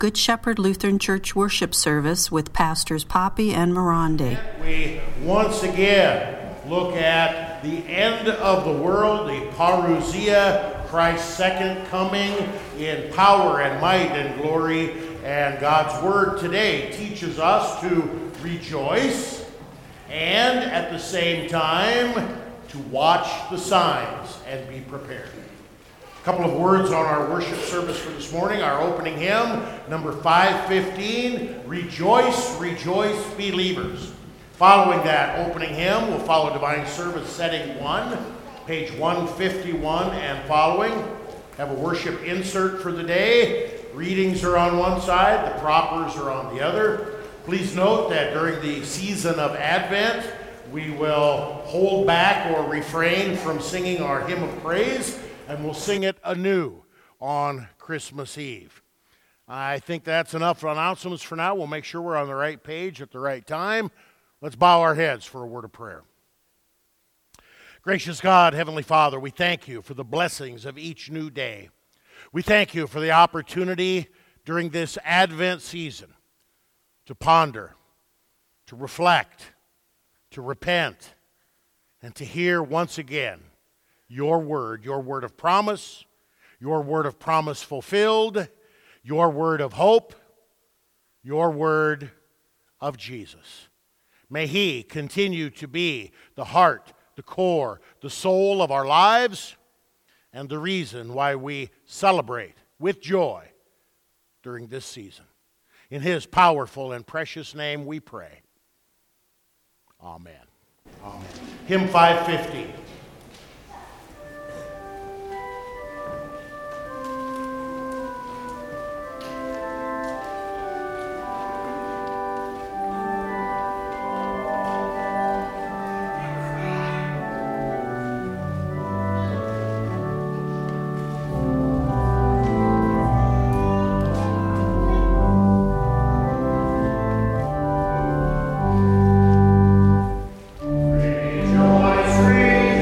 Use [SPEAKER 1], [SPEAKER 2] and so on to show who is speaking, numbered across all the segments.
[SPEAKER 1] Good Shepherd Lutheran Church worship service with Pastors Poppy and Mirande.
[SPEAKER 2] We once again look at the end of the world, the parousia, Christ's second coming in power and might and glory. And God's word today teaches us to rejoice and at the same time to watch the signs and be prepared. A couple of words on our worship service for this morning. Our opening hymn, number 515, Rejoice, Rejoice, Believers. Following that opening hymn, we'll follow Divine Service Setting 1, page 151 and following. Have a worship insert for the day. Readings are on one side, the propers are on the other. Please note that during the season of Advent, we will hold back or refrain from singing our hymn of praise, and we'll sing it anew on Christmas Eve. I think that's enough announcements for now. We'll make sure we're on the right page at the right time. Let's bow our heads for a word of prayer. Gracious God, Heavenly Father, we thank you for the blessings of each new day. We thank you for the opportunity during this Advent season to ponder, to reflect, to repent, and to hear once again your word of promise, your word of promise fulfilled, your word of hope, your word of Jesus. May he continue to be the heart, the core, the soul of our lives, and the reason why we celebrate with joy during this season. In his powerful and precious name we pray. Amen. Amen. Hymn 550.
[SPEAKER 3] Rejoice, rejoice.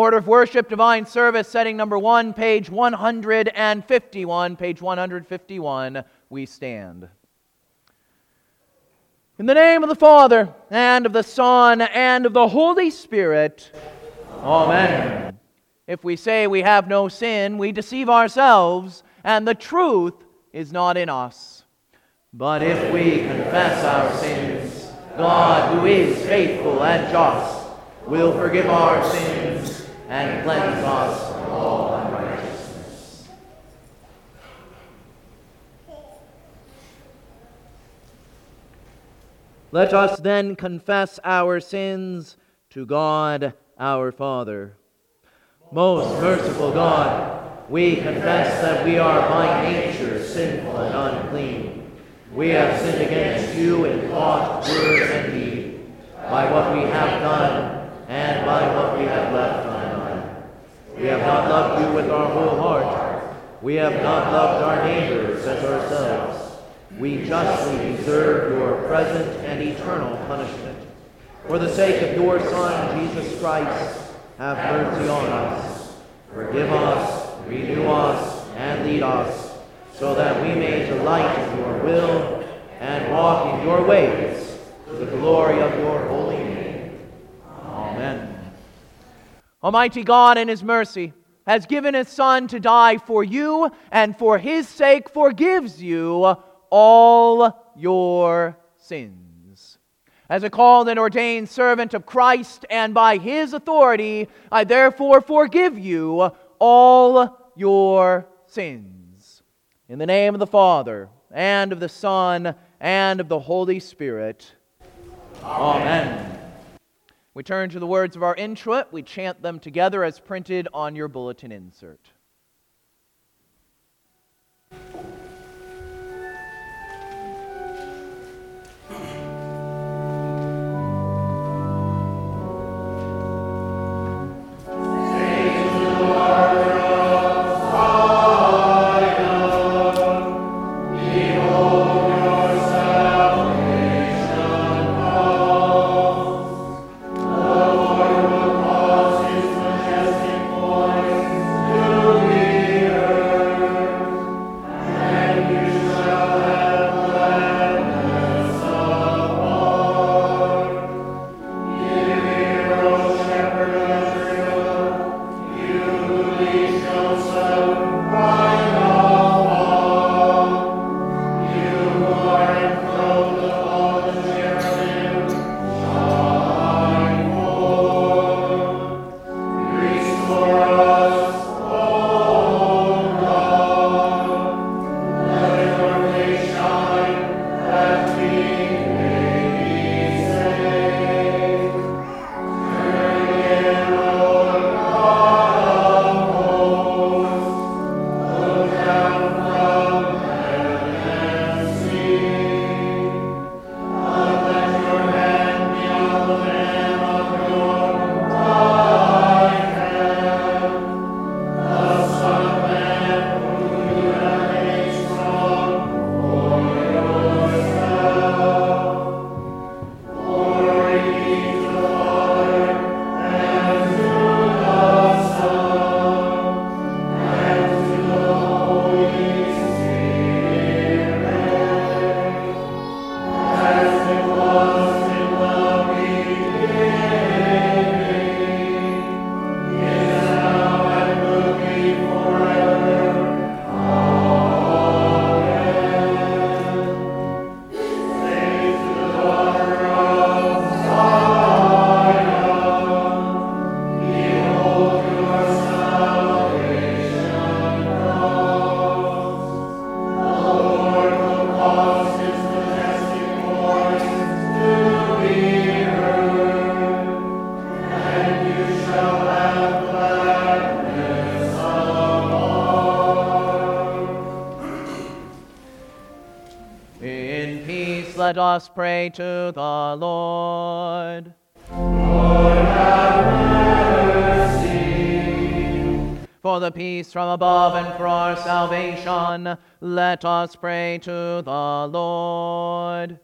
[SPEAKER 3] Order of Worship, Divine Service, setting number 1, page 151. Page 151, we stand. In the name of the Father, and of the Son, and of the Holy Spirit. Amen. If we say we have no sin, we deceive ourselves, and the truth is not in us. But if we confess our sins, God, who is faithful and just, will forgive our sins and cleanse us from all unrighteousness. Let us then confess our sins to God our Father. Most merciful God, we confess that we are by nature sinful and unclean. We have sinned against you in thought, word, and deed, by what we have done and by what we have left undone. We have not loved you with our whole heart. We have not loved our neighbors as ourselves. We justly deserve your present and eternal punishment. For the sake of your Son, Jesus Christ, have mercy on us. Forgive us, renew us, and lead us, so that we may delight in your will and walk in your ways, to the glory of your holy name. Amen. Almighty God in his mercy has given his Son to die for you, and for his sake forgives you all your sins. As a called and ordained servant of Christ, and by his authority, I therefore forgive you all your sins. In the name of the Father, and of the Son, and of the Holy Spirit. Amen. We turn to the words of our introit. We chant them together as printed on your bulletin insert. Let us pray to the Lord.
[SPEAKER 4] Lord, have mercy.
[SPEAKER 3] For the peace from above and for our salvation, let us pray to the Lord.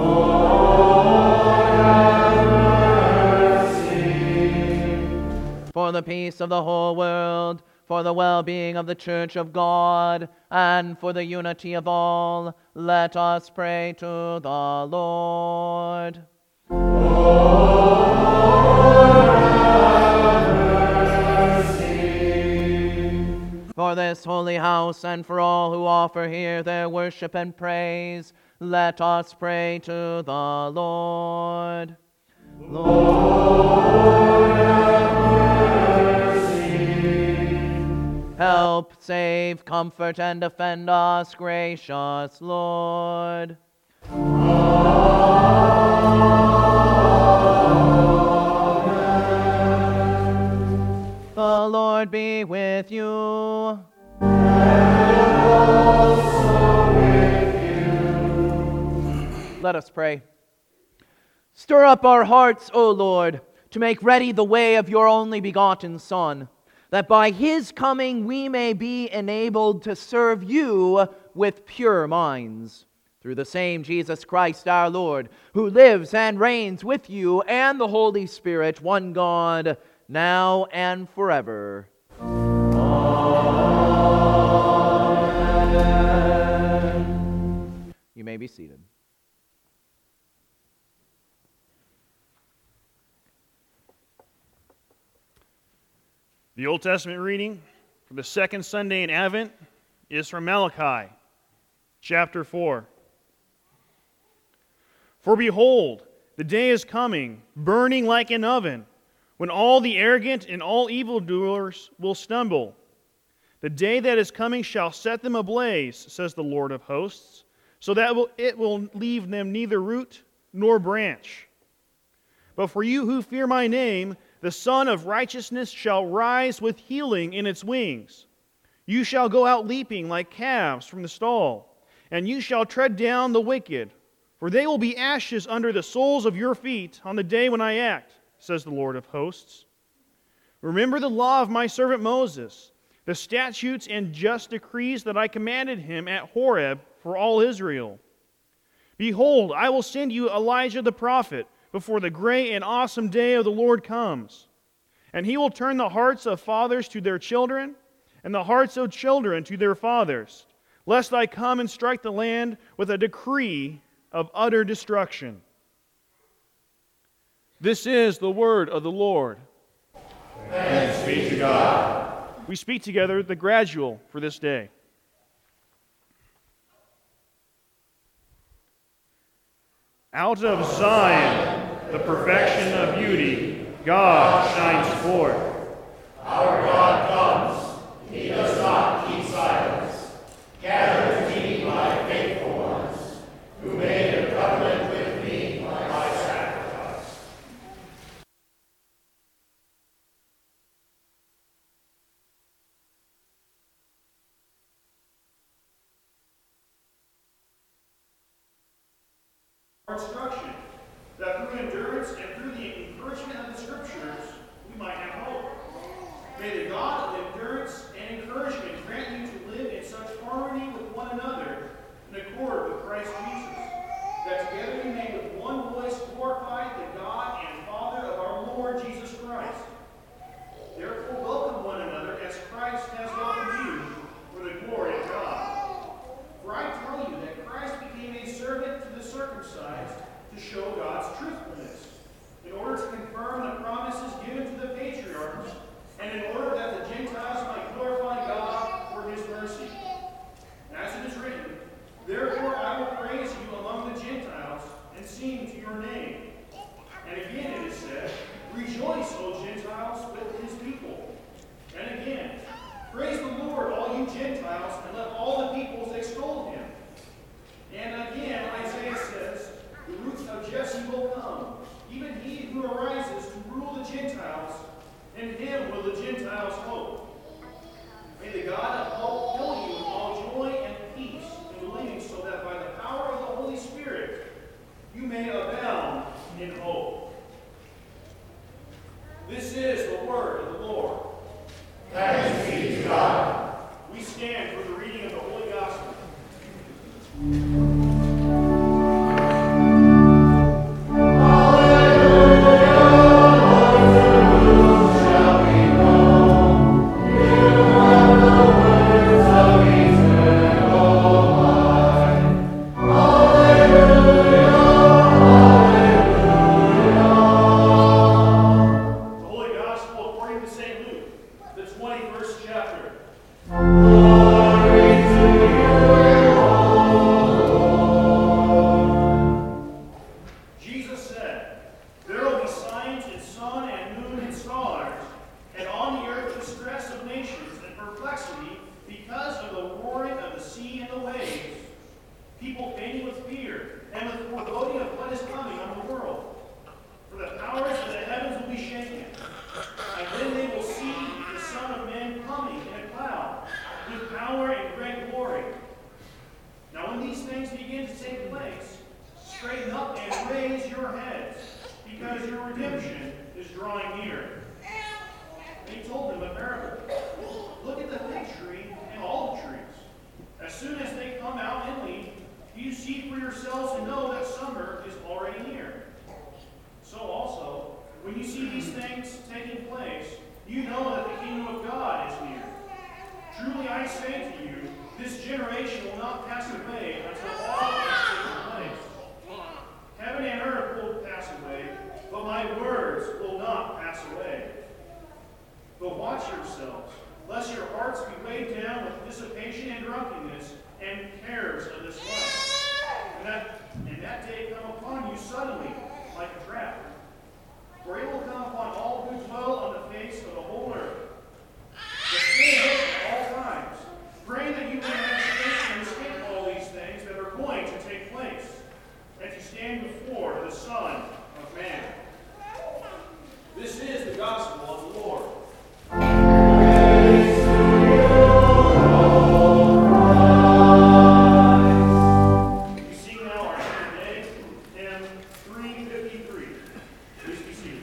[SPEAKER 4] Lord, have mercy.
[SPEAKER 3] for the peace of the whole world, for the well-being of the Church of God, and for the unity of all, let us pray to the Lord. For this holy house and for all who offer here their worship and praise, let us pray to the Lord. Lord, have mercy. Help, save, comfort, and defend us, gracious Lord. The Lord be with you. And also with you. Let us pray. Stir up our hearts, O Lord, to make ready the way of your only begotten Son, that by his coming we may be enabled to serve you with pure minds. Through the same Jesus Christ our Lord, who lives and reigns with you and the Holy Spirit, one God, now and forever. Amen. You may be seated.
[SPEAKER 5] The Old Testament reading for the second Sunday in Advent is from Malachi, chapter 4. For behold, the day is coming, burning like an oven, when all the arrogant and all evildoers will stumble. The day that is coming shall set them ablaze, says the Lord of hosts, so that it will leave them neither root nor branch. But for you who fear my name, the Son of Righteousness shall rise with healing in its wings. You shall go out leaping like calves from the stall, and you shall tread down the wicked, for they will be ashes under the soles of your feet on the day when I act, says the Lord of hosts. Remember the law of my servant Moses, the statutes and just decrees that I commanded him at Horeb for all Israel. Behold, I will send you Elijah the prophet before the great and awesome day of the Lord comes. And he will turn the hearts of fathers to their children, and the hearts of children to their fathers, lest I come and strike the land with a decree of utter destruction. This is the word of the Lord.
[SPEAKER 4] Thanks be to God.
[SPEAKER 5] We speak together the gradual for this day. Out of Zion, the perfection of beauty, God shines forth.
[SPEAKER 4] Our God comes. He does not keep silence. Gather to me my faithful ones, who made a covenant with me by sacrifice.
[SPEAKER 5] Instruction, that through endurance and through the encouragement of the Scriptures, we might have hope. May the God of endurance and encouragement grant you to live in such harmony with one another, in accord with Christ Jesus, that together you may with one voice glorify the God and Father of our Lord Jesus Christ. Therefore welcome one another as Christ has welcomed you for the glory of God. For I tell you that Christ became a servant to the circumcised to show God's truthfulness, in order to confirm the promises given to the patriarchs, and in order that the Gentiles might glorify God for his mercy. As it is written, therefore I will praise you among the Gentiles, and sing to your name. And again it is said, rejoice, O Gentiles, with his people. And again, praise the Lord, all you Gentiles, and let all the peoples extol him. And again, Isaiah says, the roots of Jesse will come, even he who arises to rule the Gentiles, in him will the Gentiles hope. May the God of hope fill you with all joy and peace in believing, so that by the power of the Holy Spirit you may abound in hope. This is the word of the Lord.
[SPEAKER 4] Thanks be to God.
[SPEAKER 5] We stand for the reading of the Holy Gospel.
[SPEAKER 4] Hallelujah, Lord, to whom shall we
[SPEAKER 5] people fainting with fear and with foreboding of what is coming on the world. For the powers of the heavens will be shaken, and then they will see the Son of Man coming in a cloud with power and great glory. Now when these things begin to take place, straighten up and raise your heads, because your redemption is drawing near. And he told them a parable. Look at the fig tree and olive trees. As soon as they come out and leaf, you see for yourselves and know that summer is already near. So also, when you see these things taking place, you know that the kingdom of God is near. Truly I say to you, this generation will not pass away until all things take place. Heaven and earth will pass away, but my words will not pass away. But watch yourselves, lest your hearts be weighed down with dissipation and drunkenness and cares of this life. And that day come upon you suddenly, like a trap. For it will come upon all who dwell on the face of the whole earth. But stay alert at all times, praying that you may have strength to escape all these things that are going to take place, and to stand before the Son of Man. This is the gospel of the Lord. We sing now our hymn today, hymn 353. Please be seated.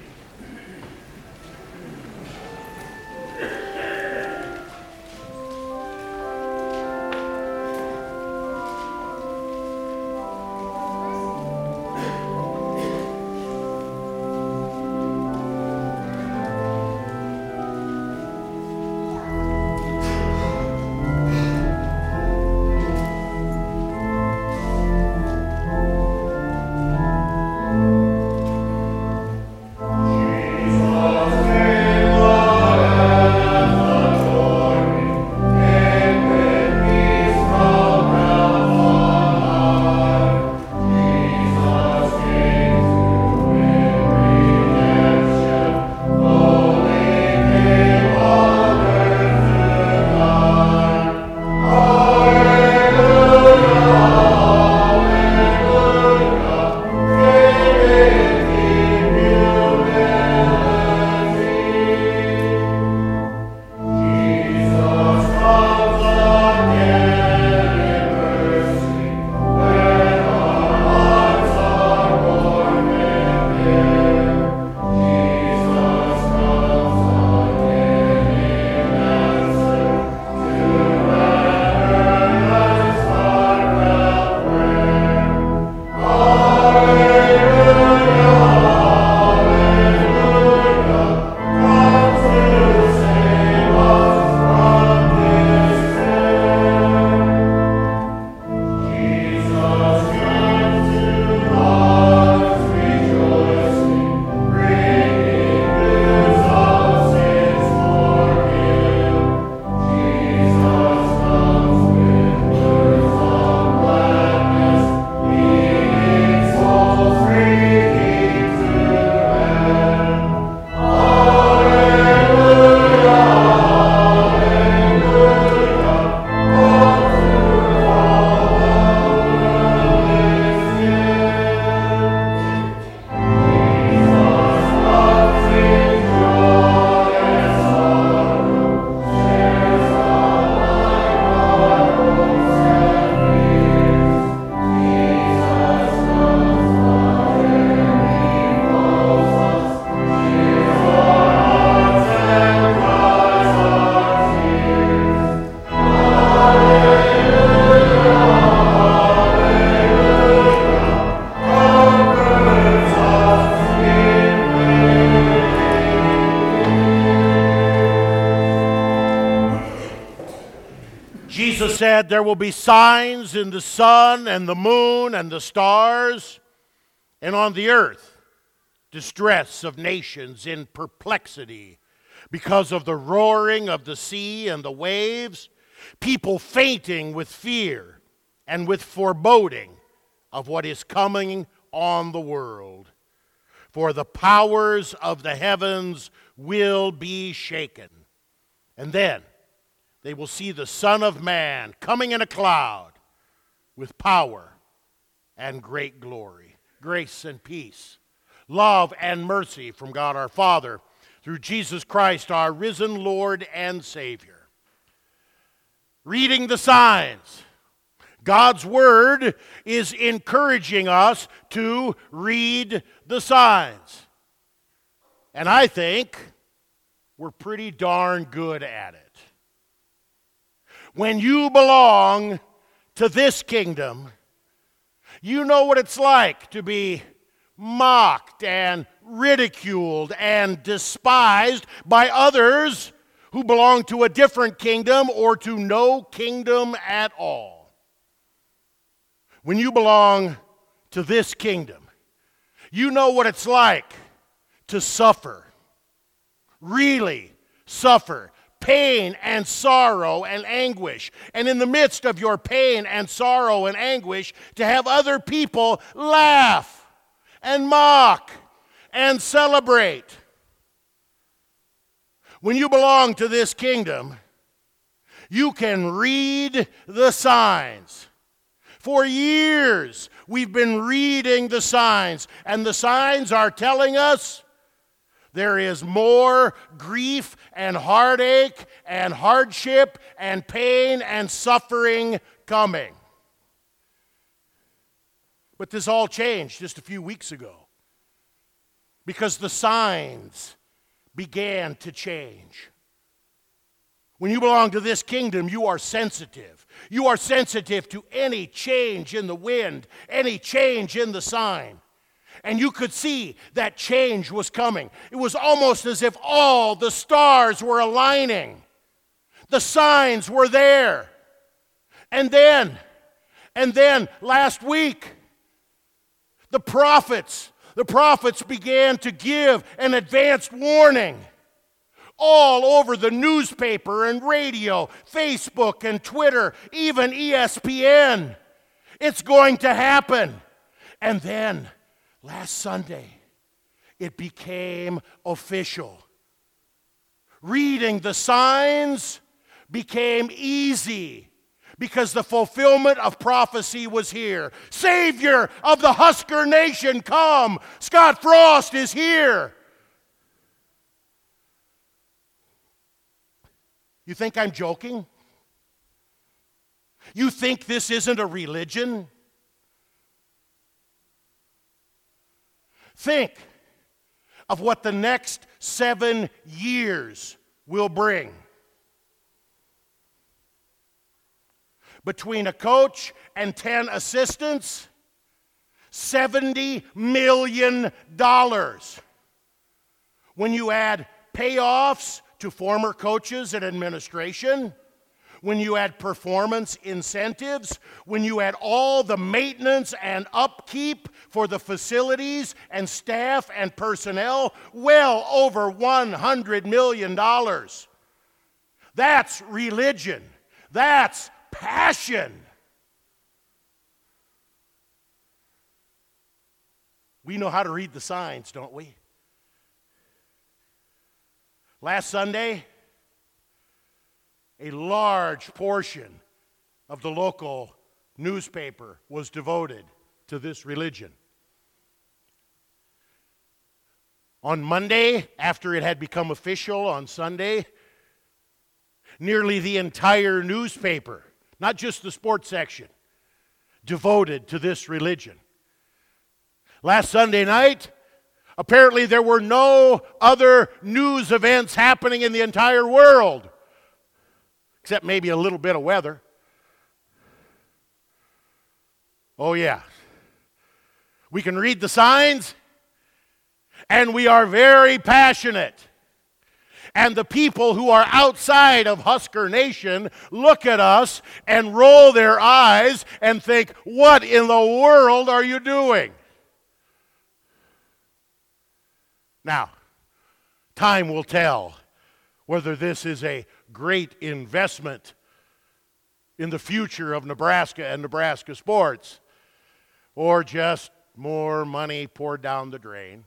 [SPEAKER 2] Jesus said there will be signs in the sun and the moon and the stars, and on the earth distress of nations in perplexity because of the roaring of the sea and the waves, people fainting with fear and with foreboding of what is coming on the world. For the powers of the heavens will be shaken. And then they will see the Son of Man coming in a cloud with power and great glory. Grace and peace, love and mercy from God our Father, through Jesus Christ, our risen Lord and Savior. Reading the signs. God's Word is encouraging us to read the signs. And I think we're pretty darn good at it. When you belong to this kingdom, you know what it's like to be mocked and ridiculed and despised by others who belong to a different kingdom or to no kingdom at all. When you belong to this kingdom, you know what it's like to suffer, really suffer, pain and sorrow and anguish. And in the midst of your pain and sorrow and anguish, to have other people laugh and mock and celebrate. When you belong to this kingdom, you can read the signs. For years, we've been reading the signs, and the signs are telling us there is more grief and heartache and hardship and pain and suffering coming. But this all changed just a few weeks ago because the signs began to change. When you belong to this kingdom, you are sensitive. You are sensitive to any change in the wind, any change in the sign. And you could see that change was coming. It was almost as if all the stars were aligning. The signs were there. And then last week, the prophets began to give an advanced warning. All over the newspaper and radio, Facebook and Twitter, even ESPN. It's going to happen. And then, last Sunday, it became official. Reading the signs became easy because the fulfillment of prophecy was here. Savior of the Husker Nation, come! Scott Frost is here! You think I'm joking? You think this isn't a religion? Think of what the next 7 years will bring. Between a coach and 10 assistants, $70 million. When you add payoffs to former coaches and administration, when you add performance incentives, when you add all the maintenance and upkeep for the facilities and staff and personnel, well over $100 million. That's religion. That's passion. We know how to read the signs, don't we? Last Sunday, a large portion of the local newspaper was devoted to this religion. On Monday, after it had become official on Sunday, nearly the entire newspaper, not just the sports section, devoted to this religion. Last Sunday night, apparently there were no other news events happening in the entire world, except maybe a little bit of weather. Oh yeah. We can read the signs, and we are very passionate. And the people who are outside of Husker Nation look at us and roll their eyes and think, what in the world are you doing? Now, time will tell whether this is a great investment in the future of Nebraska and Nebraska sports, or just more money poured down the drain.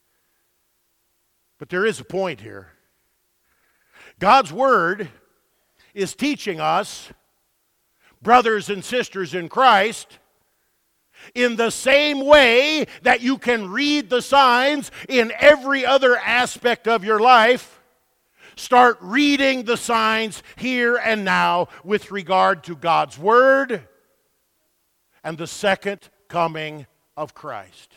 [SPEAKER 2] But there is a point here. God's Word is teaching us, brothers and sisters in Christ, In the same way that you can read the signs in every other aspect of your life, start reading the signs here and now with regard to God's Word and the second coming of Christ.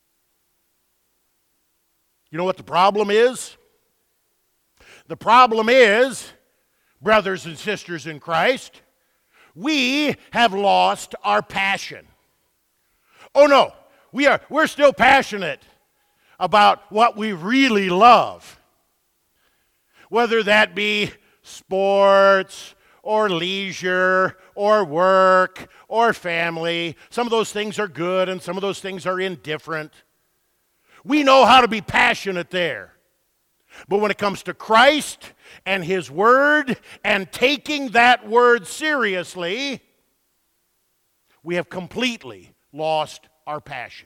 [SPEAKER 2] You know what the problem is? The problem is, brothers and sisters in Christ, we have lost our passion. Oh no, we're still passionate about what we really love. Whether that be sports or leisure or work or family. Some of those things are good and some of those things are indifferent. We know how to be passionate there. But when it comes to Christ and His Word and taking that Word seriously, we have completely lost our passion.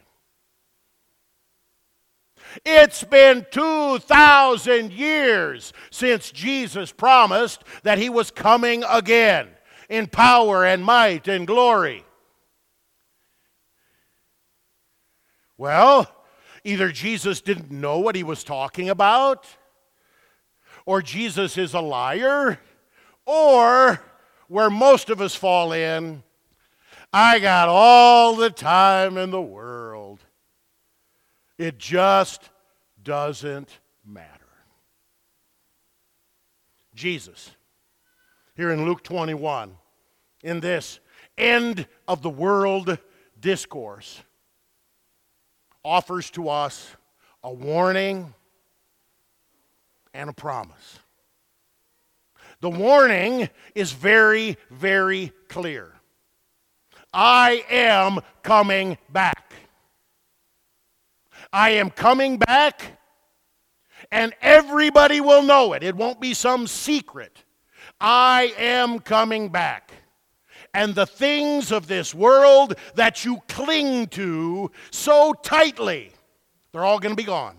[SPEAKER 2] It's been 2,000 years since Jesus promised that He was coming again in power and might and glory. Well, either Jesus didn't know what He was talking about, or Jesus is a liar, or where most of us fall in, I got all the time in the world. It just doesn't matter. Jesus, here in Luke 21, in this end of the world discourse, offers to us a warning and a promise. The warning is very, very clear. I am coming back. I am coming back, and everybody will know it. It won't be some secret. I am coming back. And the things of this world that you cling to so tightly, they're all going to be gone.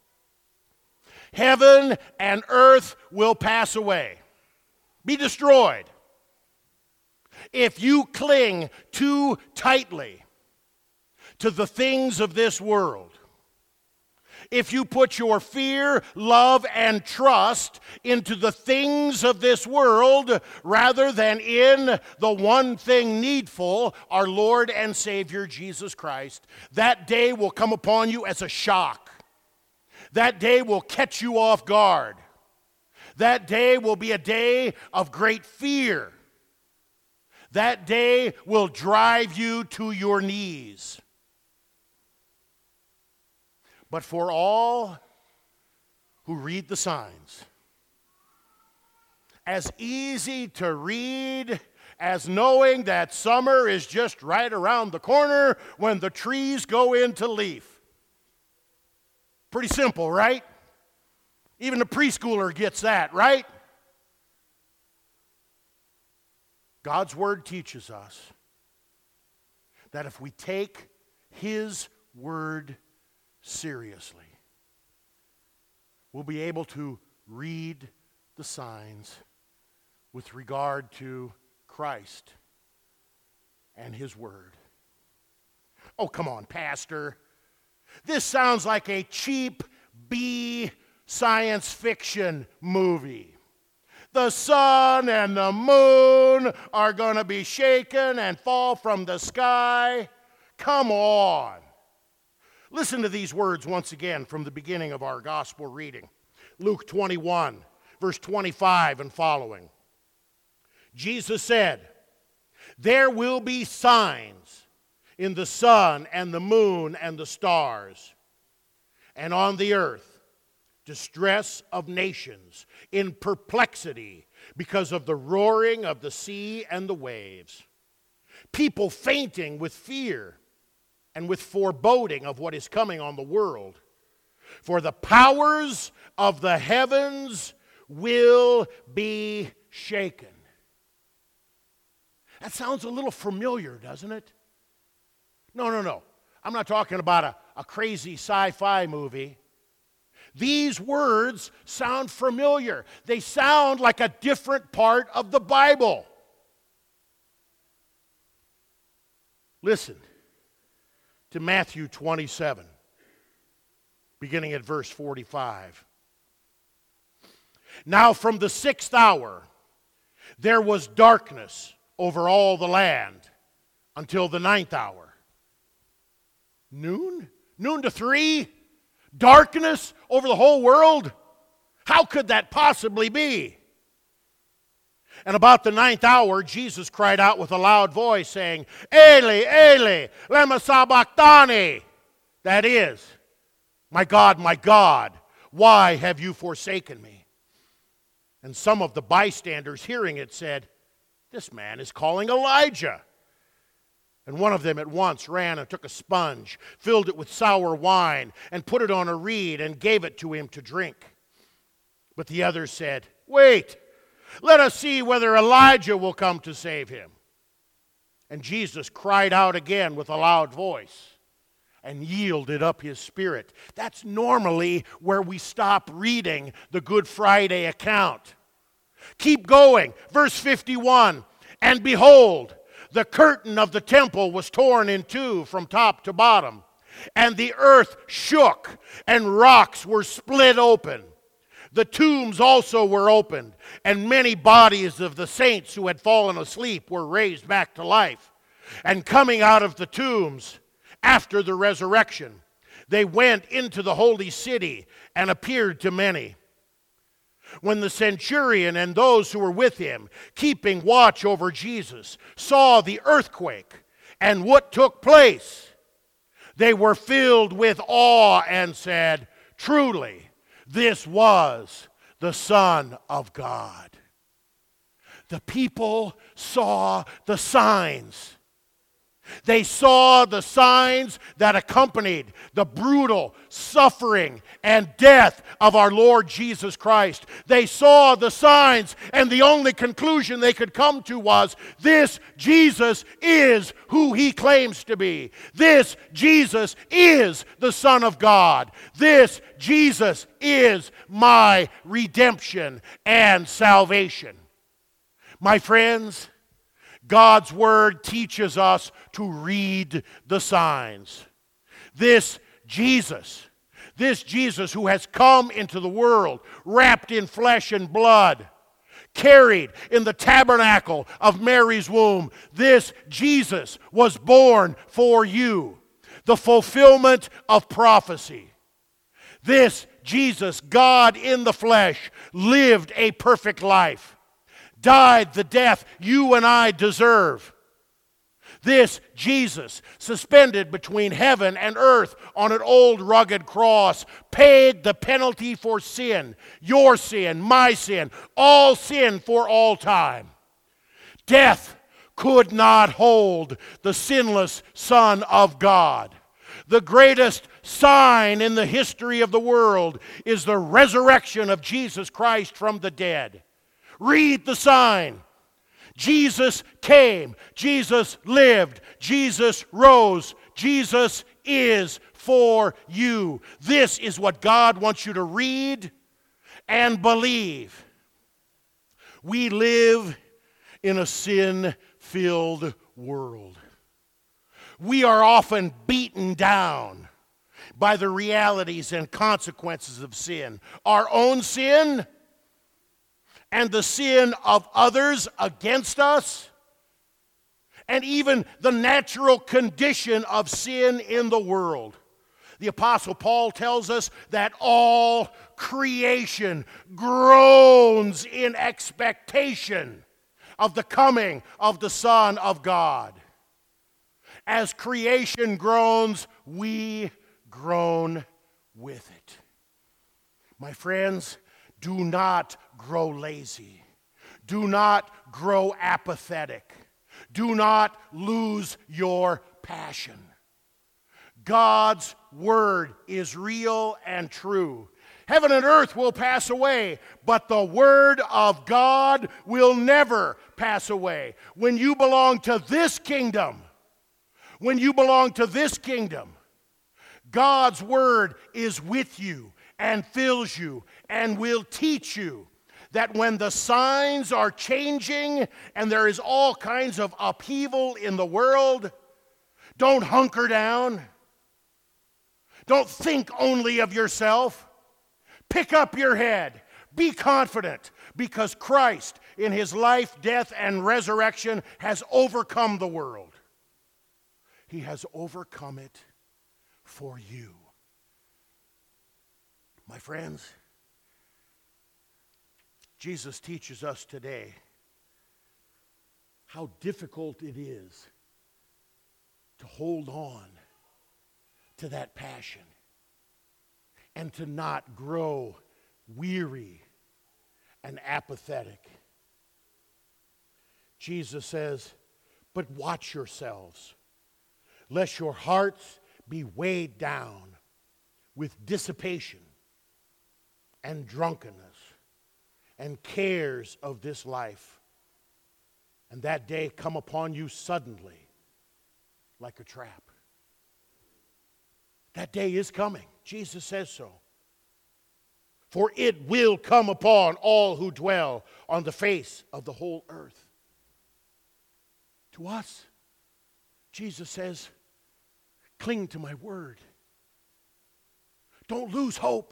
[SPEAKER 2] Heaven and earth will pass away, be destroyed. If you cling too tightly to the things of this world, if you put your fear, love, and trust into the things of this world rather than in the one thing needful, our Lord and Savior Jesus Christ, that day will come upon you as a shock. That day will catch you off guard. That day will be a day of great fear. That day will drive you to your knees. But for all who read the signs, as easy to read as knowing that summer is just right around the corner when the trees go into leaf. Pretty simple, right? Even the preschooler gets that, right? God's Word teaches us that if we take His Word seriously, we'll be able to read the signs with regard to Christ and His Word. Oh, come on, Pastor. This sounds like a cheap B science fiction movie. The sun and the moon are going to be shaken and fall from the sky. Come on. Listen to these words once again from the beginning of our gospel reading. Luke 21, verse 25 and following. Jesus said, "There will be signs in the sun and the moon and the stars, and on the earth distress of nations in perplexity because of the roaring of the sea and the waves, people fainting with fear and with foreboding of what is coming on the world. For the powers of the heavens will be shaken." That sounds a little familiar, doesn't it? No. I'm not talking about a crazy sci-fi movie. These words sound familiar. They sound like a different part of the Bible. Listen. to Matthew 27, beginning at verse 45. Now from the 6th hour there was darkness over all the land until the 9th hour. Noon? Noon to 3? Darkness over the whole world? How could that possibly be? And about the 9th hour, Jesus cried out with a loud voice, saying, Eli, Eli, lema sabachthani. That is, my God, why have you forsaken me? And some of the bystanders hearing it said, this man is calling Elijah. And one of them at once ran and took a sponge, filled it with sour wine, and put it on a reed and gave it to him to drink. But the others said, wait, let us see whether Elijah will come to save him. And Jesus cried out again with a loud voice and yielded up his spirit. That's normally where we stop reading the Good Friday account. Keep going. Verse 51, and behold, the curtain of the temple was torn in two from top to bottom, and the earth shook, and rocks were split open. The tombs also were opened, and many bodies of the saints who had fallen asleep were raised back to life. And coming out of the tombs after the resurrection, they went into the holy city and appeared to many. When the centurion and those who were with him, keeping watch over Jesus, saw the earthquake and what took place, they were filled with awe and said, truly, this was the Son of God. The people saw the signs. They saw the signs that accompanied the brutal suffering and death of our Lord Jesus Christ. They saw the signs, and the only conclusion they could come to was, this Jesus is who he claims to be. This Jesus is the Son of God. This Jesus is my redemption and salvation. My friends, God's Word teaches us to read the signs. This Jesus who has come into the world, wrapped in flesh and blood, carried in the tabernacle of Mary's womb, this Jesus was born for you, the fulfillment of prophecy. This Jesus, God in the flesh, lived a perfect life, died the death you and I deserve. This Jesus, suspended between heaven and earth on an old rugged cross, paid the penalty for sin, your sin, my sin, all sin for all time. Death could not hold the sinless Son of God. The greatest sign in the history of the world is the resurrection of Jesus Christ from the dead. Read the sign. Jesus came. Jesus lived. Jesus rose. Jesus is for you. This is what God wants you to read and believe. We live in a sin-filled world. We are often beaten down by the realities and consequences of sin. Our own sin and the sin of others against us, and even the natural condition of sin in the world. The Apostle Paul tells us that all creation groans in expectation of the coming of the Son of God. As creation groans, we groan with it. My friends, do not grow lazy. Do not grow apathetic. Do not lose your passion. God's word is real and true. Heaven and earth will pass away, but the word of God will never pass away. When you belong to this kingdom, God's word is with you and fills you and will teach you that when the signs are changing and there is all kinds of upheaval in the world, don't hunker down. Don't think only of yourself. Pick up your head. Be confident, because Christ, in his life, death, and resurrection, has overcome the world. He has overcome it for you. My friends, Jesus teaches us today how difficult it is to hold on to that passion and to not grow weary and apathetic. Jesus says, but watch yourselves, lest your hearts be weighed down with dissipation and drunkenness and cares of this life, and that day come upon you suddenly like a trap. That day is coming. Jesus says so. For it will come upon all who dwell on the face of the whole earth. To us, Jesus says, cling to my word. Don't lose hope.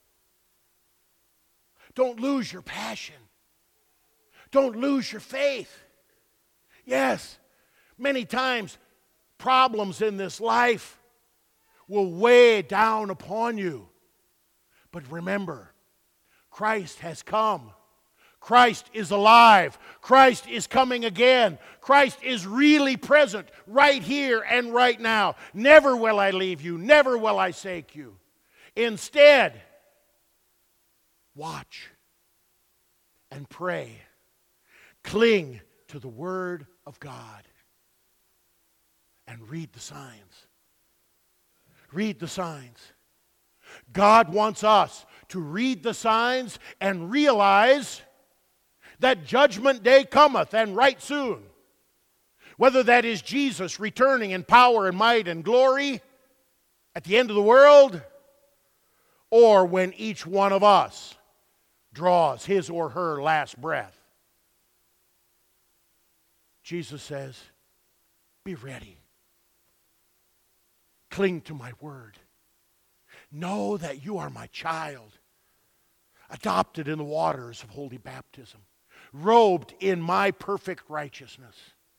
[SPEAKER 2] Don't lose your passion. Don't lose your faith. Yes, many times problems in this life will weigh down upon you. But remember, Christ has come. Christ is alive. Christ is coming again. Christ is really present right here and right now. Never will I leave you. Never will I forsake you. Instead, watch and pray. Cling to the Word of God and read the signs. Read the signs. God wants us to read the signs and realize that judgment day cometh, and right soon. Whether that is Jesus returning in power and might and glory at the end of the world, or when each one of us draws his or her last breath. Jesus says, be ready. Cling to my word. Know that you are my child, adopted in the waters of holy baptism, robed in my perfect righteousness.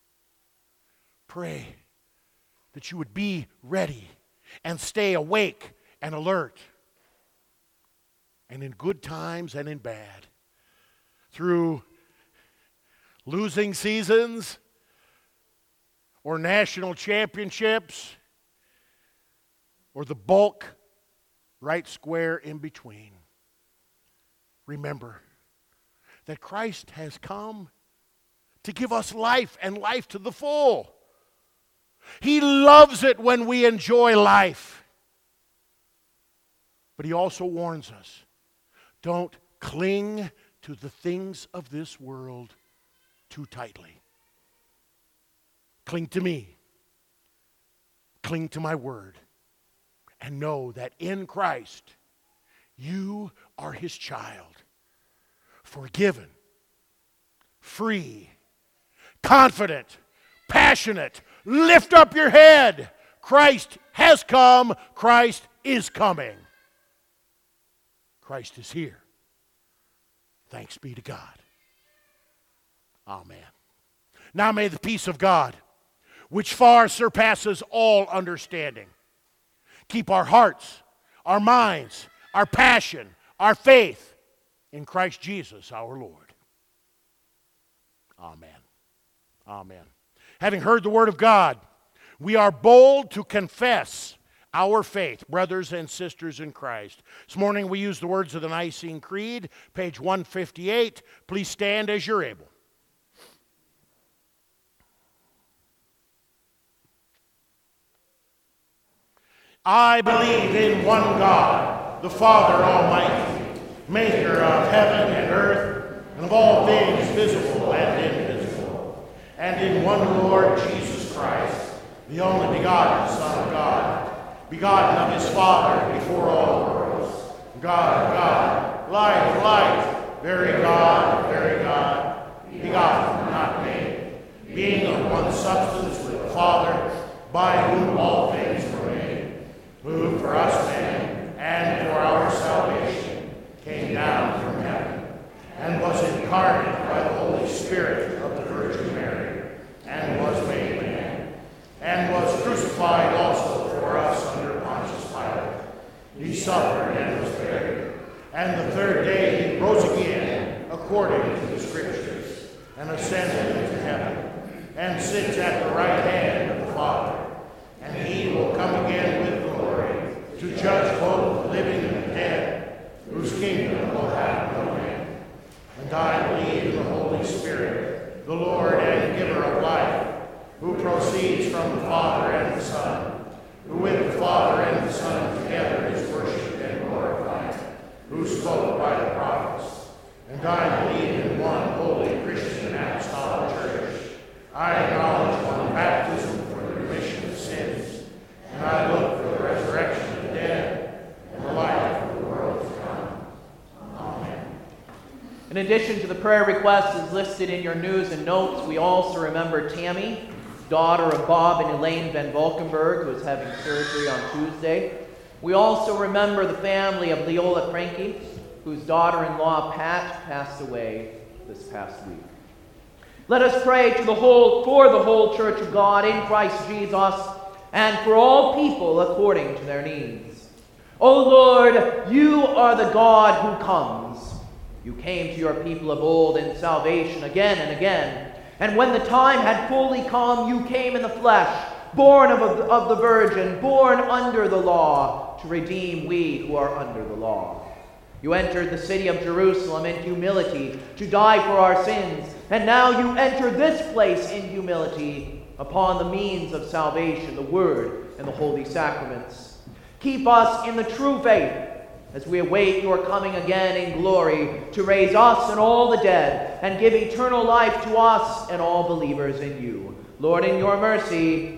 [SPEAKER 2] Pray that you would be ready and stay awake and alert, and in good times and in bad, through losing seasons or national championships or the bulk right square in between. Remember that Christ has come to give us life, and life to the full. He loves it when we enjoy life. But he also warns us, don't cling to the things of this world too tightly. Cling to me. Cling to my word. And know that in Christ, you are his child. Forgiven, free, confident, passionate. Lift up your head. Christ has come. Christ is coming. Christ is here. Thanks be to God. Amen. Now may the peace of God, which far surpasses all understanding, keep our hearts, our minds, our passion, our faith in Christ Jesus our Lord. Amen. Amen. Having heard the word of God, we are bold to confess our faith, brothers and sisters in Christ. This morning we use the words of the Nicene Creed, page 158. Please stand as you're able. I believe in one God, the Father Almighty, maker of heaven and earth, and of all things visible and invisible, and in one Lord Jesus Christ, the only begotten Son of God, begotten of his Father before all worlds, God of God, light of light, very God, begotten, not made, being of one substance with the Father, by whom all things were made. who for us men and for our salvation came down from heaven, and was incarnate by the Holy Spirit of the Virgin Mary, and was made man, and was crucified also for us under Pontius Pilate. He suffered and was buried, and the third day he rose again, according to the Scriptures, and ascended into heaven, and sits at the right hand of the Father. And he will come again with glory to judge both the living and the dead, whose kingdom will have no end. And I believe in the Holy Spirit, the Lord and giver of life, who proceeds from the Father and the Son, who with the Father and the Son together is worshipped and glorified, who spoke by the prophets. And I believe in one holy Christian apostolic church. I acknowledge one baptism for the remission of sins, and I look for the resurrection of the dead and the life of the world to come. Amen.
[SPEAKER 3] In addition to the prayer requests as listed in your news and notes, we also remember Tammy, daughter of Bob and Elaine Van Valkenburg, who is having surgery on Tuesday. We also remember the family of Leola Frankie, whose daughter-in-law Pat passed away this past week. Let us pray for the whole Church of God in Christ Jesus, and for all people according to their needs. O Lord, you are the God who comes. You came to your people of old in salvation again and again, and when the time had fully come, you came in the flesh, born of the Virgin, born under the law, to redeem we who are under the law. You entered the city of Jerusalem in humility to die for our sins, and now you enter this place in humility upon the means of salvation, the Word and the holy sacraments. Keep us in the true faith as we await your coming again in glory to raise us and all the dead and give eternal life to us and all believers in you. Lord, in your mercy,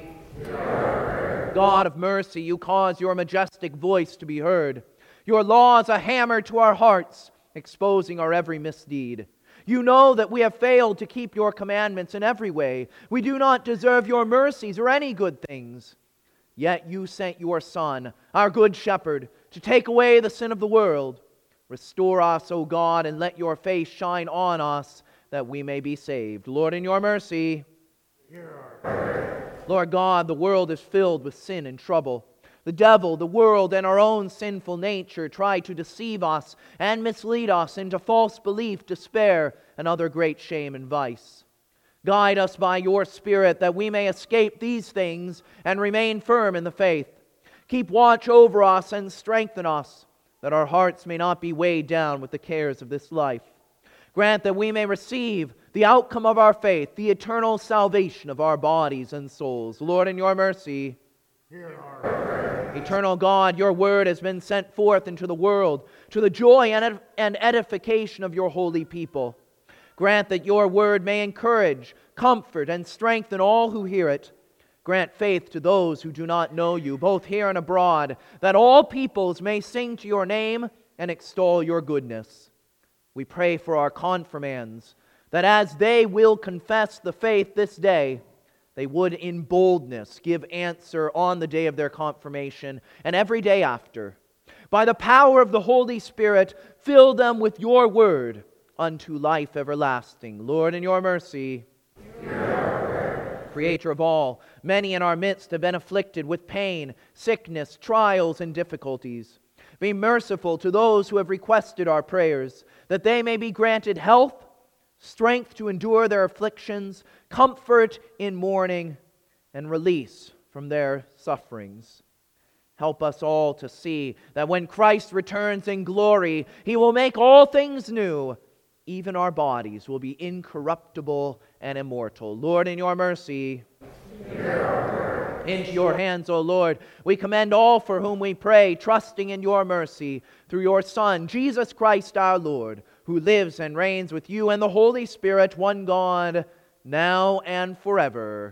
[SPEAKER 3] God of mercy, you cause your majestic voice to be heard. Your law is a hammer to our hearts, exposing our every misdeed. You know that we have failed to keep your commandments in every way. We do not deserve your mercies or any good things. Yet you sent your Son, our good shepherd, to take away the sin of the world. Restore us, O God, and let your face shine on us, that we may be saved. Lord, in your mercy, hear our prayer. Lord God, the world is filled with sin and trouble. The devil, the world, and our own sinful nature try to deceive us and mislead us into false belief, despair, and other great shame and vice. Guide us by your Spirit that we may escape these things and remain firm in the faith. Keep watch over us and strengthen us, that our hearts may not be weighed down with the cares of this life. Grant that we may receive the outcome of our faith, the eternal salvation of our bodies and souls. Lord, in your mercy, hear our prayer. Eternal God, your word has been sent forth into the world to the joy and edification of your holy people. Grant that your word may encourage, comfort, and strengthen all who hear it. Grant faith to those who do not know you, both here and abroad, that all peoples may sing to your name and extol your goodness. We pray for our confirmands, that as they will confess the faith this day, they would in boldness give answer on the day of their confirmation and every day after. By the power of the Holy Spirit, fill them with your word unto life everlasting. Lord, in your mercy, hear our prayer. Creator of all, many in our midst have been afflicted with pain, sickness, trials, and difficulties. Be merciful to those who have requested our prayers, that they may be granted health, strength to endure their afflictions, comfort in mourning, and release from their sufferings. Help us all to see that when Christ returns in glory, He will make all things new. Even our bodies will be incorruptible and immortal. Lord, in your mercy, hear our prayer. Into your hands, O Lord, we commend all for whom we pray, trusting in your mercy, through your Son, Jesus Christ our Lord, who lives and reigns with you and the Holy Spirit, one God, now and forever.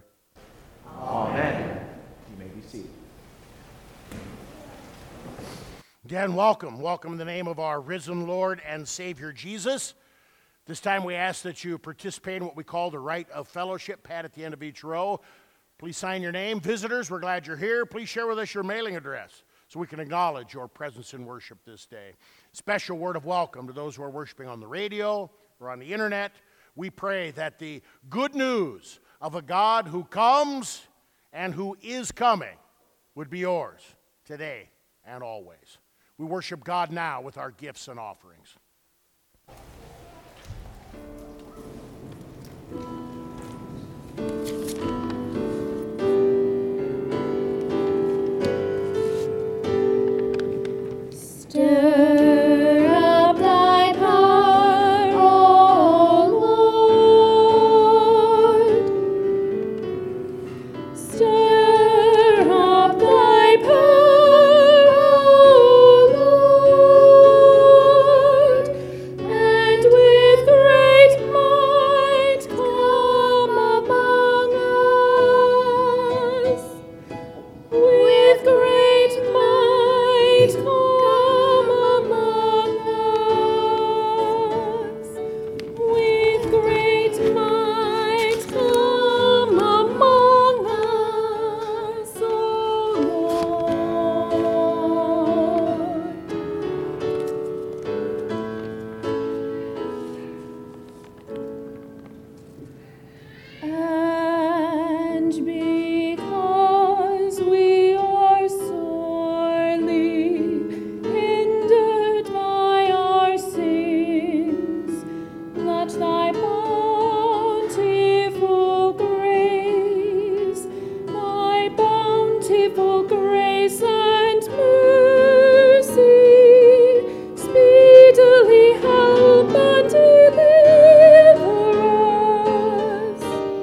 [SPEAKER 3] Amen. You may be seated.
[SPEAKER 2] Again, welcome. Welcome in the name of our risen Lord and Savior Jesus. This time we ask that you participate in what we call the rite of fellowship. Pat at the end of each row. Please sign your name. Visitors, we're glad you're here. Please share with us your mailing address so we can acknowledge your presence in worship this day. Special word of welcome to those who are worshiping on the radio or on the internet. We pray that the good news of a God who comes and who is coming would be yours today and always. We worship God now with our gifts and offerings.
[SPEAKER 6] Stir up thy power, O Lord. Stir up thy power, O Lord, and with great might come among us. With great might come among us. With great might come among us, O Lord. And because we are sorely hindered by our sins, let thy bountiful grace and mercy speedily help and deliver us.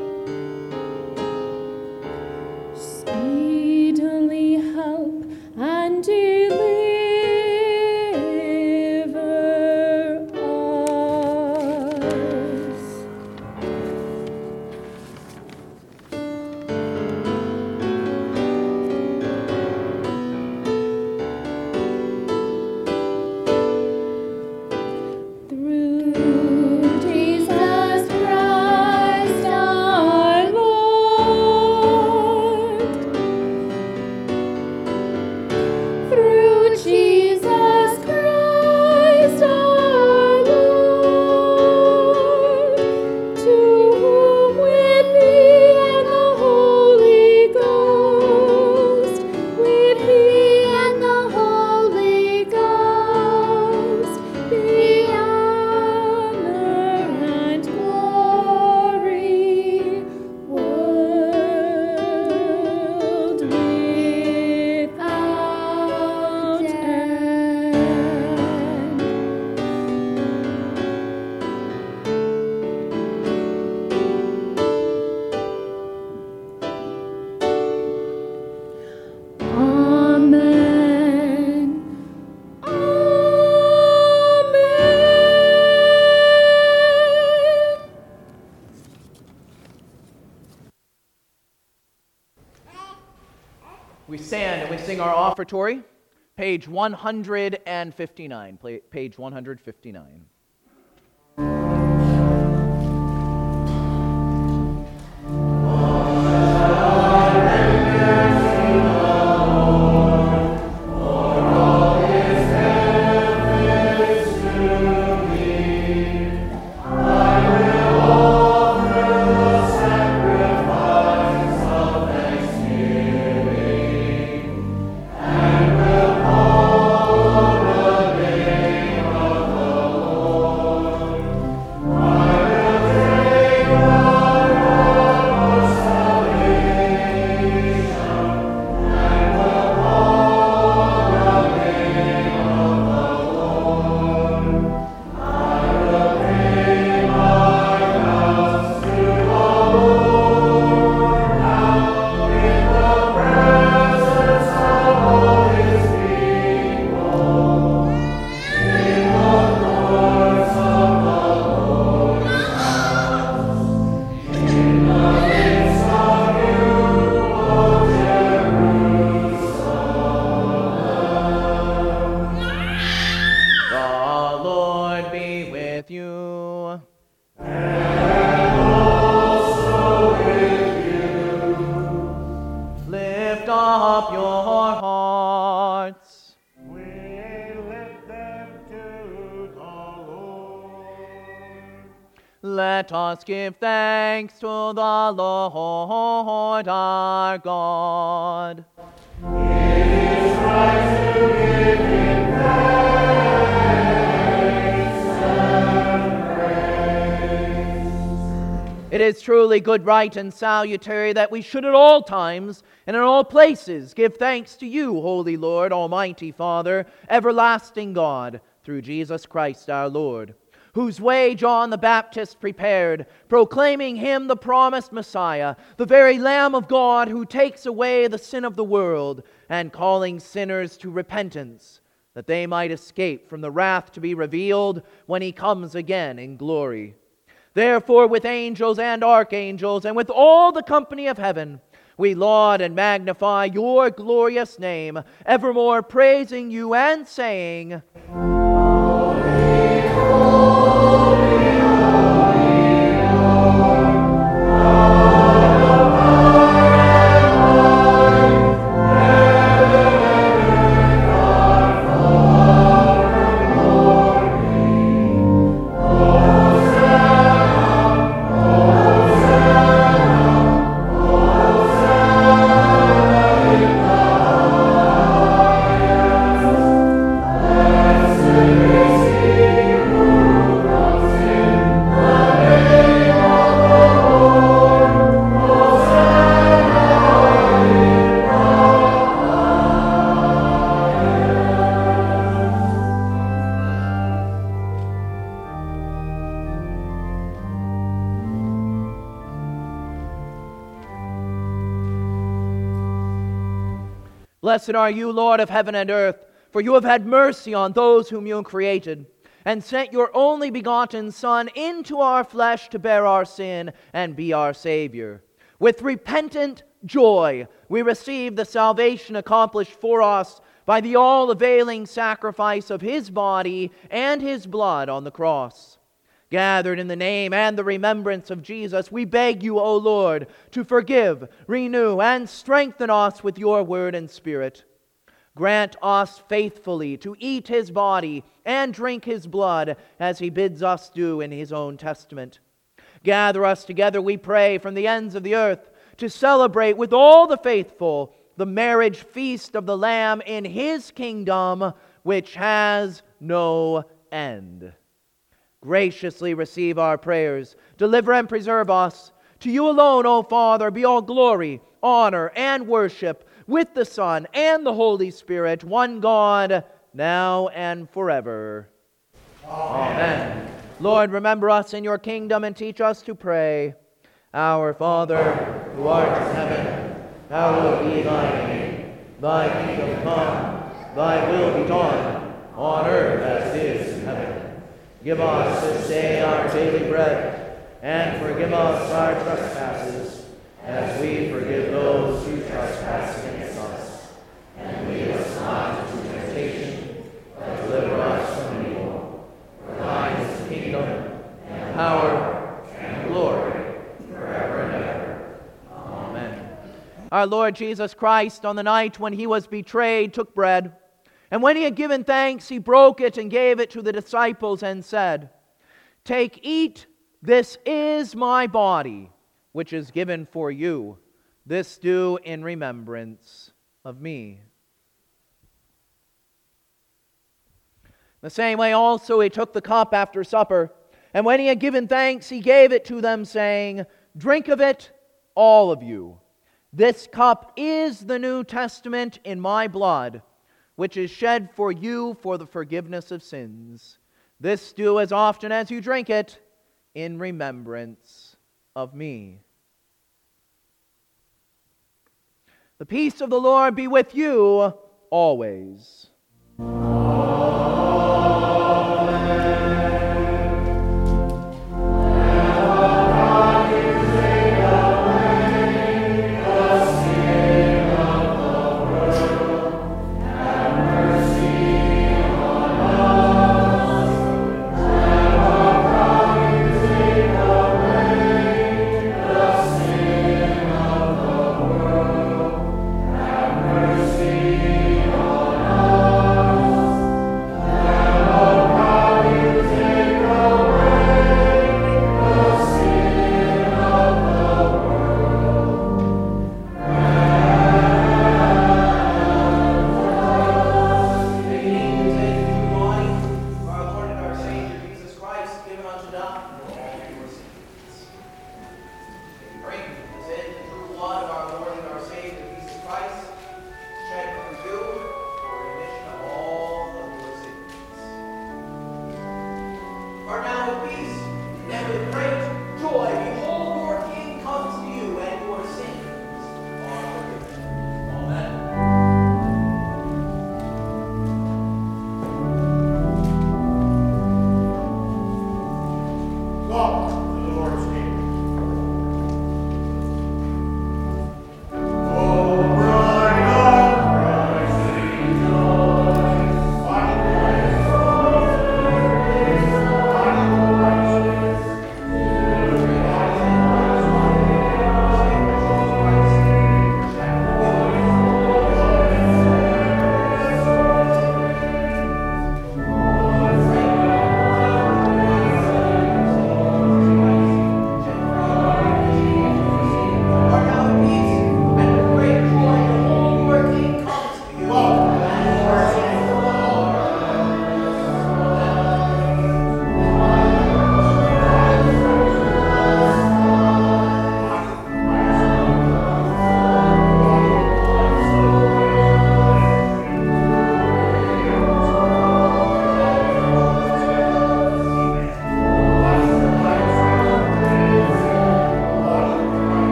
[SPEAKER 6] Speedily help and deliver us. Through Jesus Christ our Lord. Through Jesus Christ our Lord, to whom with thee and the Holy Ghost, with thee and the Holy Ghost, be honor and glory, world without end. Amen. Amen.
[SPEAKER 3] We stand and we sing our offertory, page 159. Page 159. Lift up your hearts. Let us give thanks to the Lord our God. It is truly good, right, and salutary that we should at all times and in all places give thanks to you, Holy Lord, Almighty Father, everlasting God, through Jesus Christ our Lord, whose way John the Baptist prepared, proclaiming him the promised Messiah, the very Lamb of God who takes away the sin of the world, and calling sinners to repentance, that they might escape from the wrath to be revealed when he comes again in glory. Therefore, with angels and archangels, and with all the company of heaven, we laud and magnify your glorious name, evermore praising you and saying, Blessed are you, Lord of heaven and earth, for you have had mercy on those whom you created, and sent your only begotten Son into our flesh to bear our sin and be our Savior. With repentant joy, we receive the salvation accomplished for us by the all-availing sacrifice of his body and his blood on the cross. Gathered in the name and the remembrance of Jesus, we beg you, O Lord, to forgive, renew, and strengthen us with your word and spirit. Grant us faithfully to eat his body and drink his blood as he bids us do in his own testament. Gather us together, we pray, from the ends of the earth to celebrate with all the faithful the marriage feast of the Lamb in his kingdom, which has no end. Graciously receive our prayers. Deliver and preserve us. To you alone, O Father, be all glory, honor, and worship with the Son and the Holy Spirit, one God, now and forever. Amen. Lord, remember us in your kingdom and teach us to pray. Our Father, who art in heaven, hallowed be thy name. Thy kingdom come, thy will be done, on earth as it is in heaven. Give us this day our daily bread, and forgive us our trespasses, as we forgive those who trespass against us. And lead us not into temptation, but deliver us from evil. For thine is the kingdom, and power, and glory, forever and ever. Amen. Our Lord Jesus Christ, on the night when he was betrayed, took bread. And when he had given thanks, he broke it and gave it to the disciples and said, "Take, eat, this is my body, which is given for you. This do in remembrance of me." The same way also he took the cup after supper, and when he had given thanks, he gave it to them, saying, "Drink of it, all of you. This cup is the New Testament in my blood, which is shed for you for the forgiveness of sins. This do as often as you drink it in remembrance of me." The peace of the Lord be with you always.
[SPEAKER 6] Amen.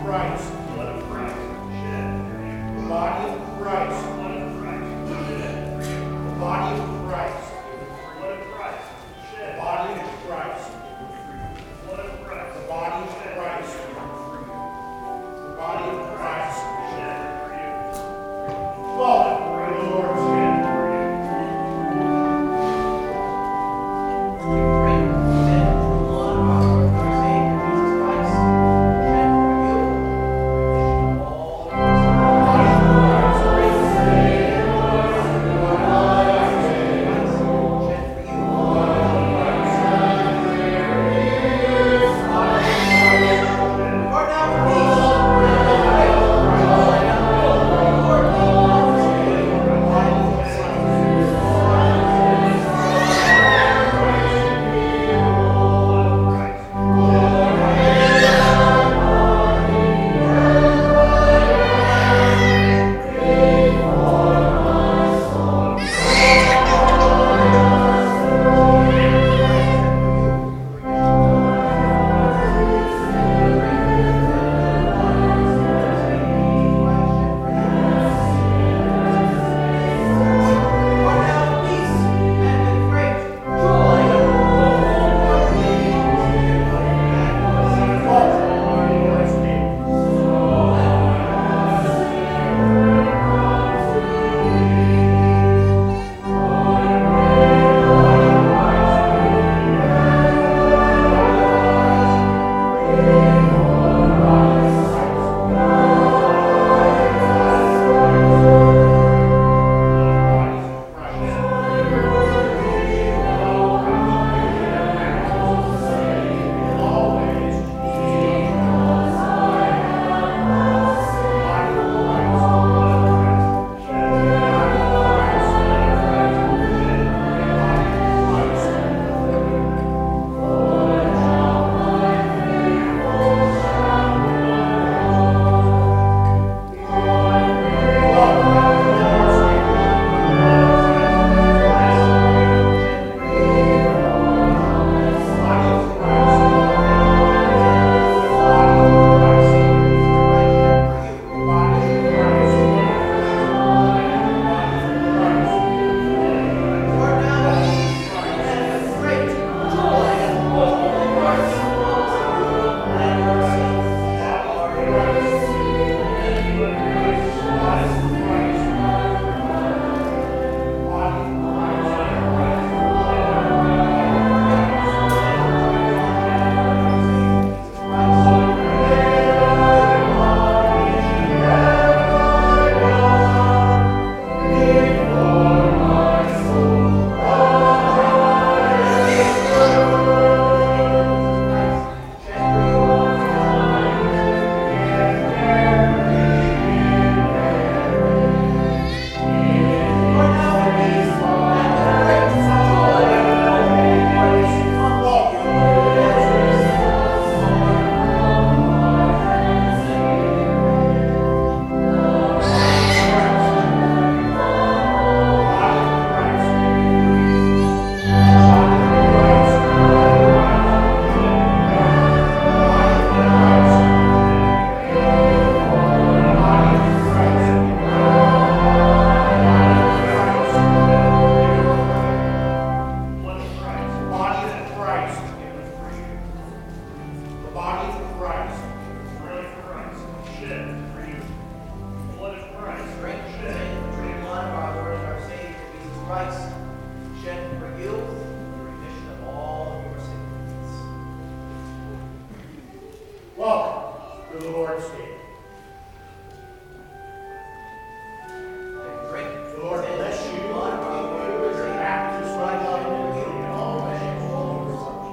[SPEAKER 2] Christ.
[SPEAKER 5] Blood of Christ shed for you.
[SPEAKER 2] The body of Christ.
[SPEAKER 5] Blood of Christ shed for you.
[SPEAKER 2] The body of Christ.
[SPEAKER 5] Blood of Christ
[SPEAKER 2] The
[SPEAKER 5] shed.
[SPEAKER 2] body of Christ.
[SPEAKER 5] Blood of Christ.
[SPEAKER 2] The body of Christ. The body of Christ.
[SPEAKER 5] Shed for you.
[SPEAKER 2] Welcome to the Lord's Day.
[SPEAKER 5] Shed for you.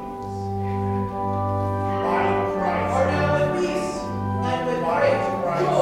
[SPEAKER 2] Christ.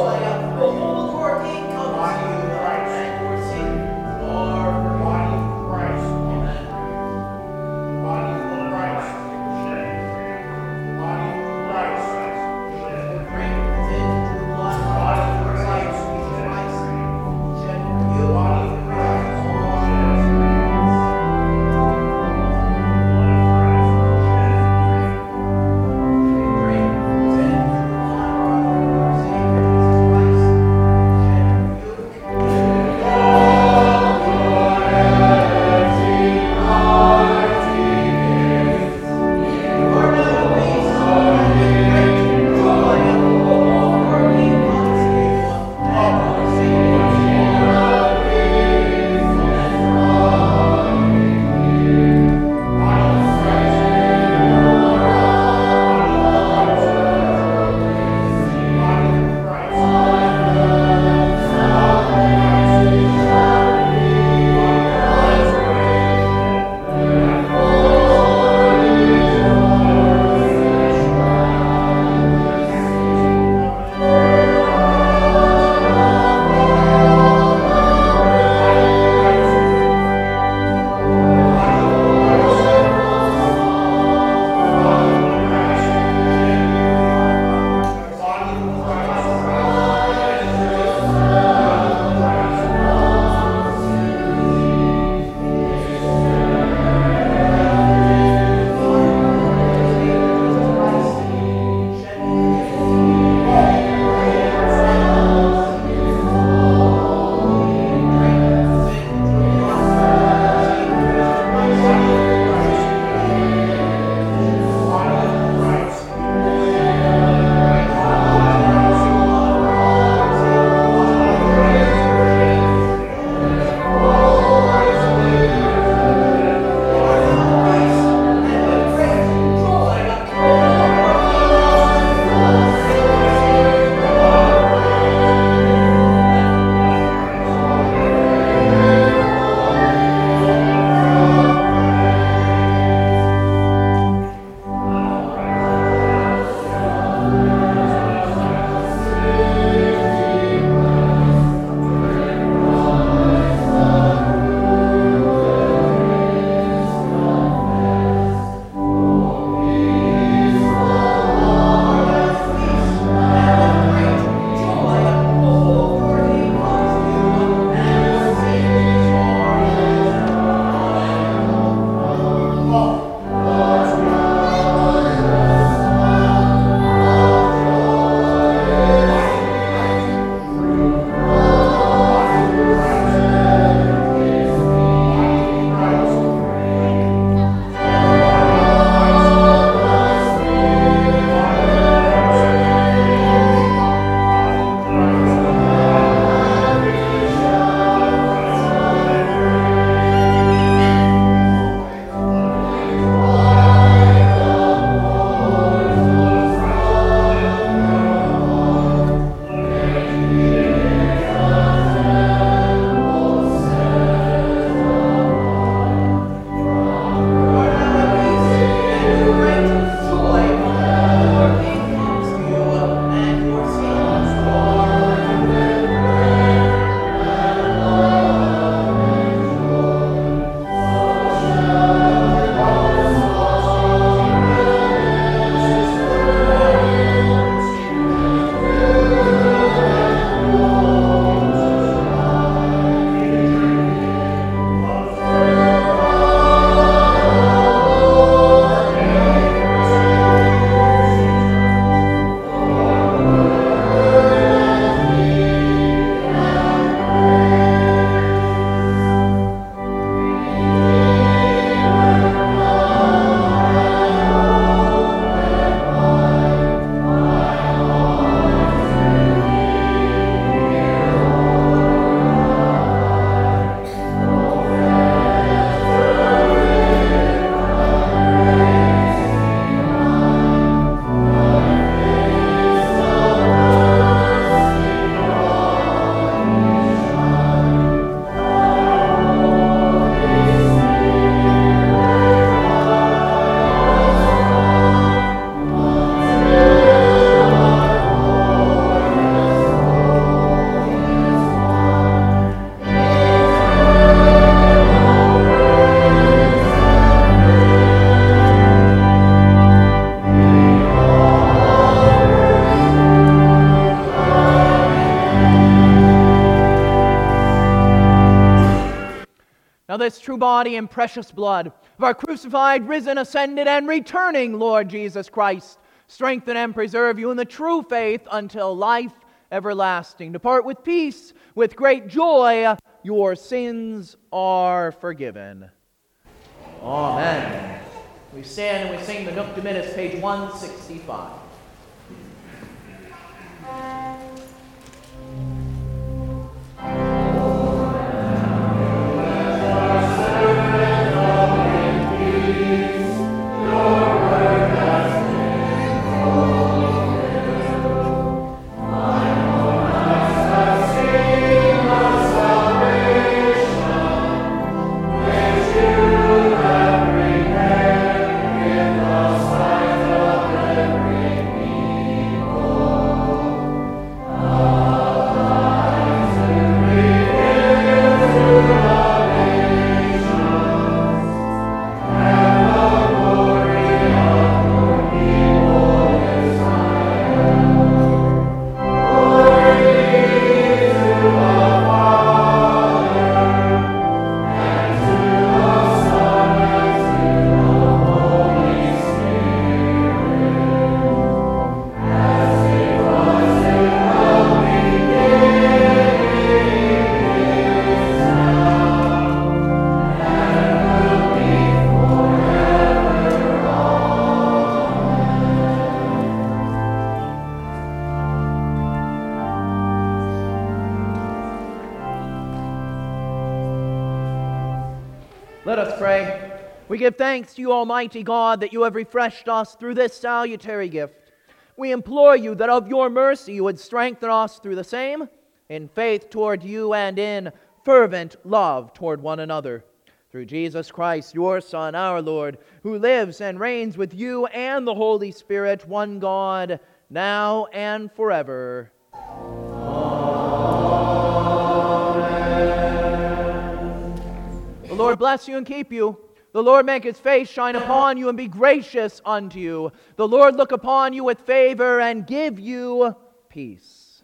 [SPEAKER 3] Now this true body and precious blood of our crucified, risen, ascended, and returning Lord Jesus Christ, strengthen and preserve you in the true faith until life everlasting. Depart with peace, with great joy. Your sins are forgiven. Amen. We stand and we sing the Nunc Dimittis, page 165. Let us pray. We give thanks to you, Almighty God, that you have refreshed us through this salutary gift. We implore you that of your mercy you would strengthen us through the same, in faith toward you and in fervent love toward one another. Through Jesus Christ, your Son, our Lord, who lives and reigns with you and the Holy Spirit, one God, now and forever. The Lord bless you and keep you. The Lord make his face shine upon you and be gracious unto you. The Lord look upon you with favor and give you peace.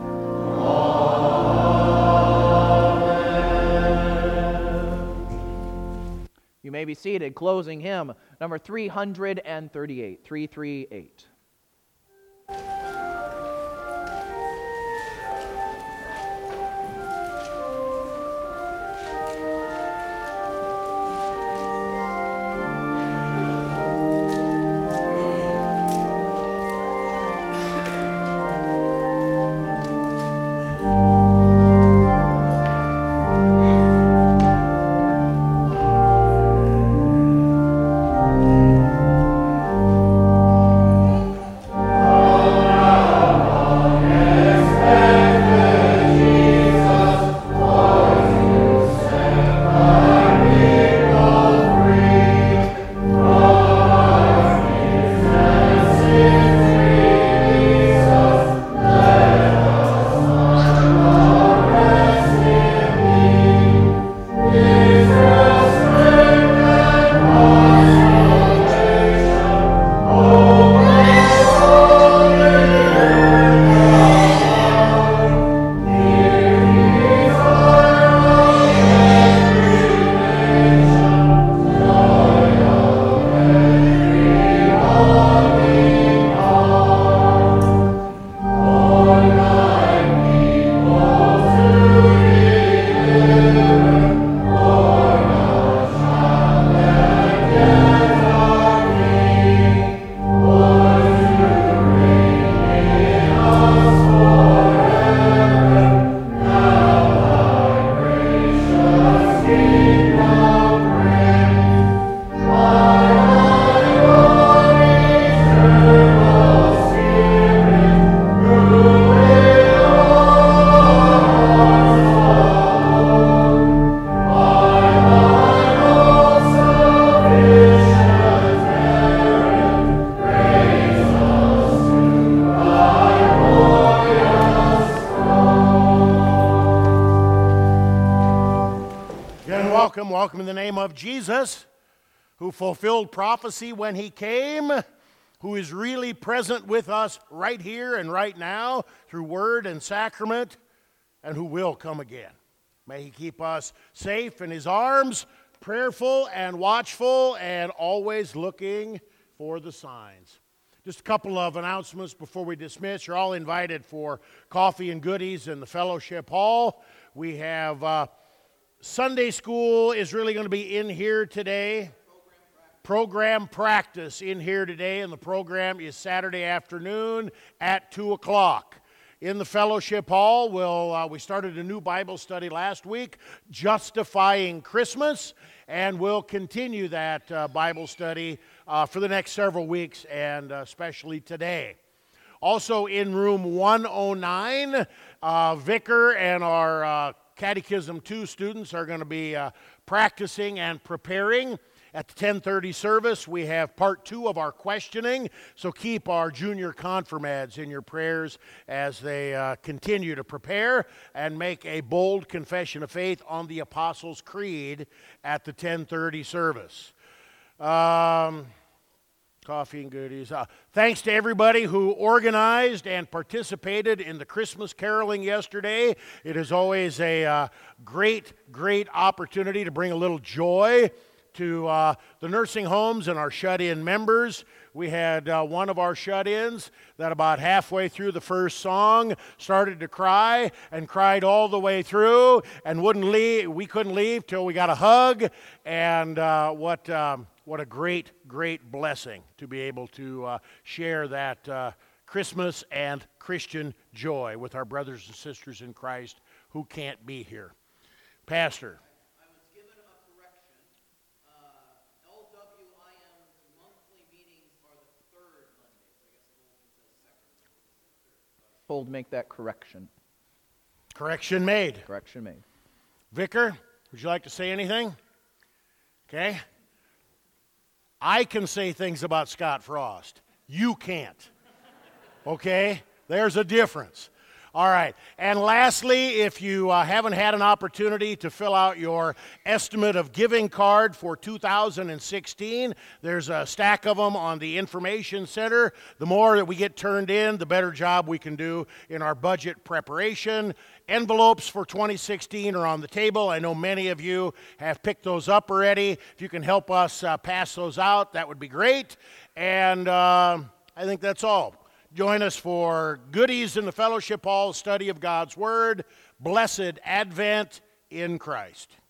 [SPEAKER 3] Amen. You may be seated, closing hymn number 338. 338.
[SPEAKER 2] Welcome in the name of Jesus, who fulfilled prophecy when he came, who is really present with us right here and right now through word and sacrament, and who will come again. May He keep us safe in His arms, prayerful and watchful, and always looking for the signs. Just a couple of announcements before we dismiss. You're all invited for coffee and goodies in the fellowship hall. We have Sunday school is really going to be in here today. Program practice in here today, and the program is Saturday afternoon at 2 o'clock. In the fellowship hall, we started a new Bible study last week, Justifying Christmas, and we'll continue that Bible study for the next several weeks, and especially today. Also in room 109, Vicar and our Catechism 2 students are going to be practicing and preparing. At the 10:30 service, we have part 2 of our questioning, so keep our junior confirmads in your prayers as they continue to prepare and make a bold confession of faith on the Apostles' Creed at the 10:30 service. Coffee and goodies. Thanks to everybody who organized and participated in the Christmas caroling yesterday. It is always a great opportunity to bring a little joy to the nursing homes and our shut-in members. We had one of our shut-ins that about halfway through the first song started to cry and cried all the way through and wouldn't leave. We couldn't leave till we got a hug. And what a great blessing to be able to share that Christmas and Christian joy with our brothers and sisters in Christ who can't be here. Pastor.
[SPEAKER 3] Told to make that correction.
[SPEAKER 2] Correction made.
[SPEAKER 3] Correction made.
[SPEAKER 2] Vicar, would you like to say anything? Okay. I can say things about Scott Frost. You can't. Okay? There's a difference. All right. And lastly, if you haven't had an opportunity to fill out your estimate of giving card for 2016, there's a stack of them on the information center. The more that we get turned in, the better job we can do in our budget preparation. Envelopes for 2016 are on the table. I know many of you have picked those up already. If you can help us pass those out, that would be great. And I think that's all. Join us for goodies in the fellowship hall, study of God's Word. Blessed Advent in Christ.